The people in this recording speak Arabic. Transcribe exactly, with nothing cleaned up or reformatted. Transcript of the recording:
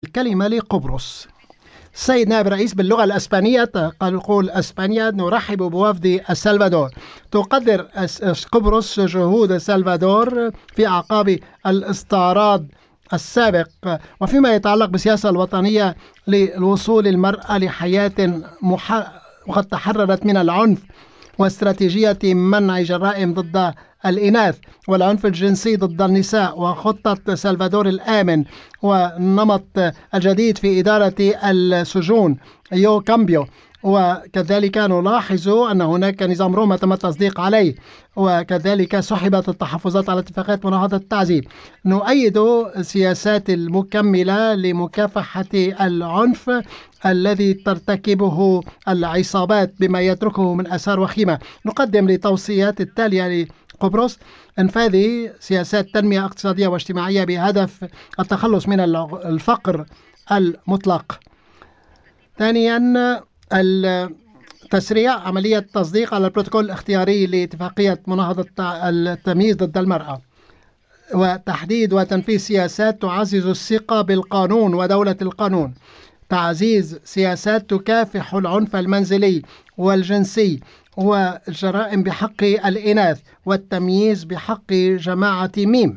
الكلمة لقبرص. السيد نائب الرئيس، باللغة الأسبانية قال يقول أسبانيا: نرحب بوفد السلفادور. تقدر قبرص جهود السلفادور في أعقاب الاستعراض السابق وفيما يتعلق بالسياسة الوطنية للوصول المرأة لحياة مح... وقد تحررت من العنف، واستراتيجية منع جرائم ضد الإناث والعنف الجنسي ضد النساء، وخطة سلفادور الآمن، والنمط الجديد في إدارة السجون يو كامبيو. وكذلك نلاحظ أن هناك نظام روما تم التصديق عليه، وكذلك سحبت التحفظات على اتفاقات مناهضة التعذيب. نؤيد السياسات المكملة لمكافحة العنف الذي ترتكبه العصابات بما يتركه من آثار وخيمة. نقدم لتوصيات التالية لقبرص: انفاذ سياسات تنمية اقتصادية واجتماعية بهدف التخلص من الفقر المطلق. ثانيا، تسريع عملية تصديق على البروتوكول الاختياري لاتفاقية مناهضة التمييز ضد المرأة، وتحديد وتنفيذ سياسات تعزز الثقة بالقانون ودولة القانون. تعزيز سياسات تكافح العنف المنزلي والجنسي والجرائم بحق الإناث والتمييز بحق جماعة ميم.